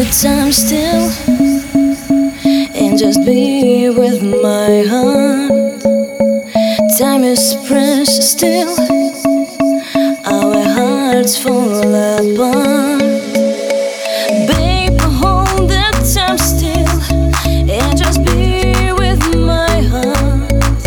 the time still and just be with my heart. Time is precious still, our hearts fall apart. Babe, hold that time still and just be with my heart.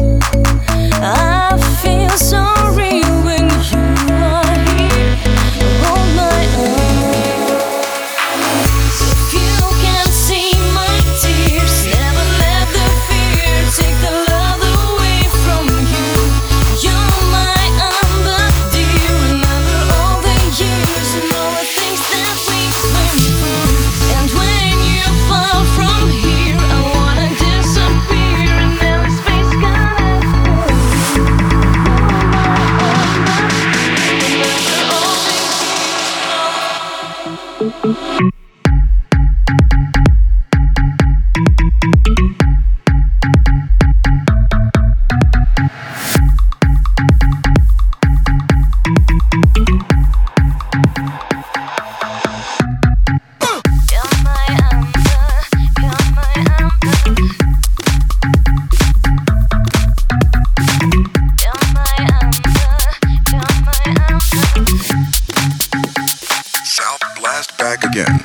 I feel so real when you are here. Hold my arm. If you can see my tears, never let the fear take the love away from you. You're my amber dear. Remember all the years and all the things that we went through. And when you fall from here, I wanna disappear and never space gonna South Blast back again.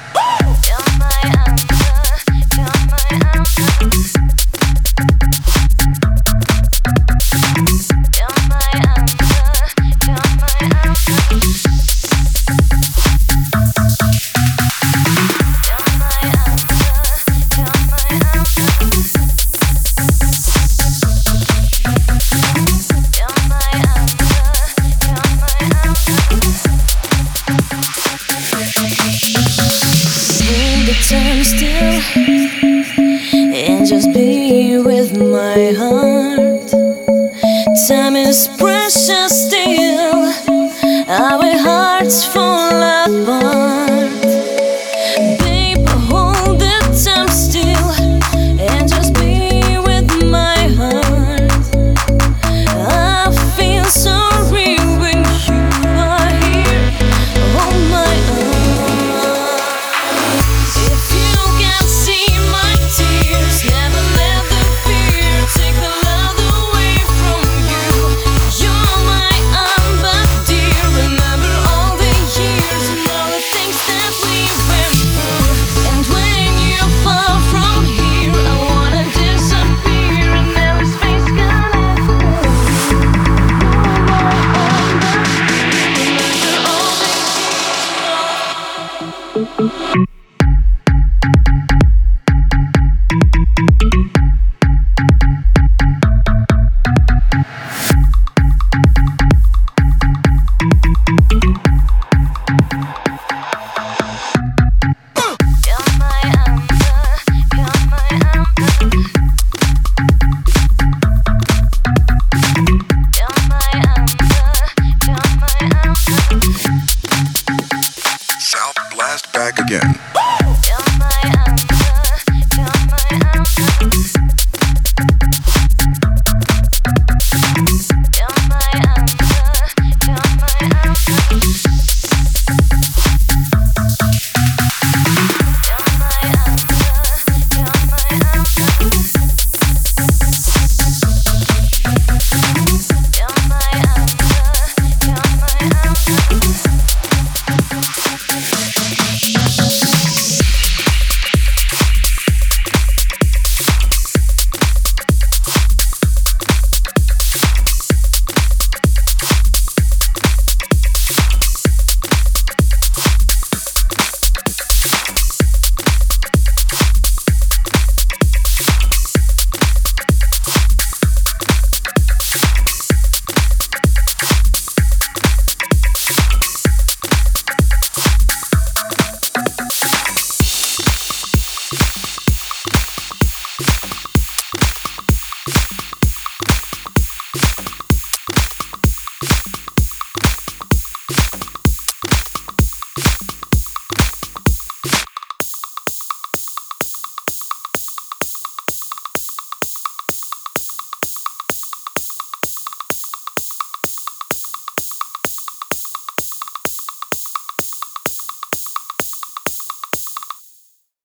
Time still and just be with my heart. Time is precious.